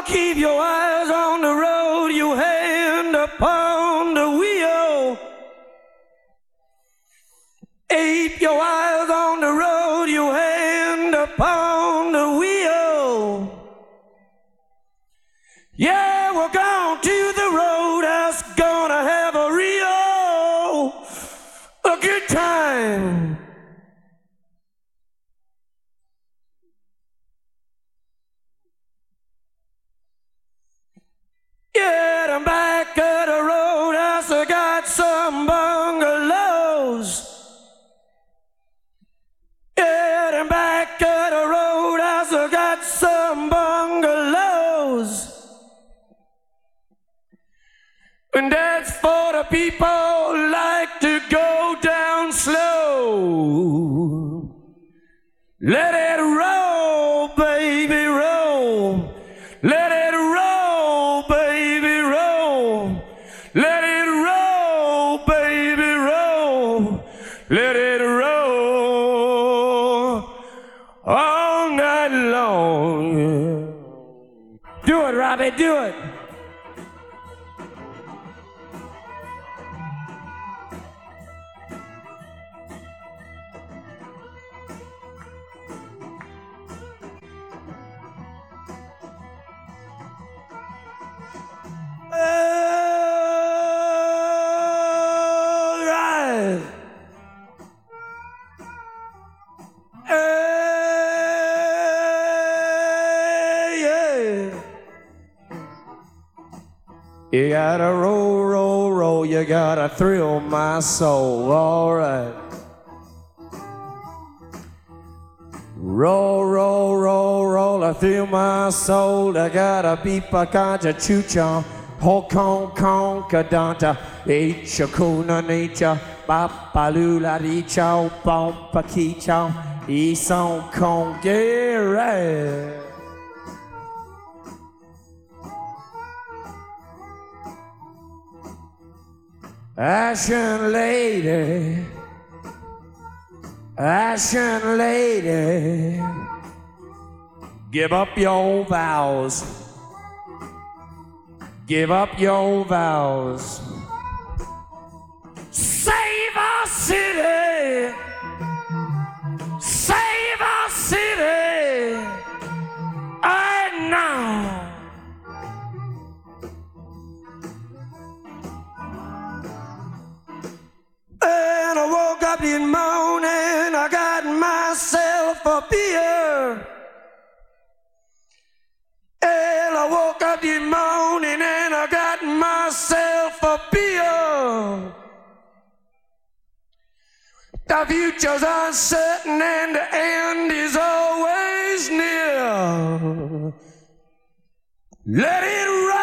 Keep your eyes on the road, your hand upon the wheel. Keep your eyes on the road, your hand upon the wheel. Yeah, we're going to the roadhouse, gonna have a good time. Yeah, I'm back at the roadhouse, I got some bungalows. Yeah, I'm back at the roadhouse, I got some bungalows. And that's for the people who like to go down slow. Let it roll, baby, roll. Let it roll, baby, roll. Let it roll, baby, roll. Let it roll all night long. Do it, Robbie, do it. You gotta roll, roll, roll, you gotta thrill my soul, all right. Roll, roll, roll, roll, I thrill my soul, I gotta beep a ganja chucha, ho kong kong kadanta, echa kuna nature, papalula di chow, pompa ki chow, e song kong gere. Ashen lady, ashen lady, give up your vows, give up your vows. Save our city, save our city, right now. And I woke up this morning, I got myself a beer. And I woke up this morning and I got myself a beer. The future's uncertain and the end is always near. Let it ride.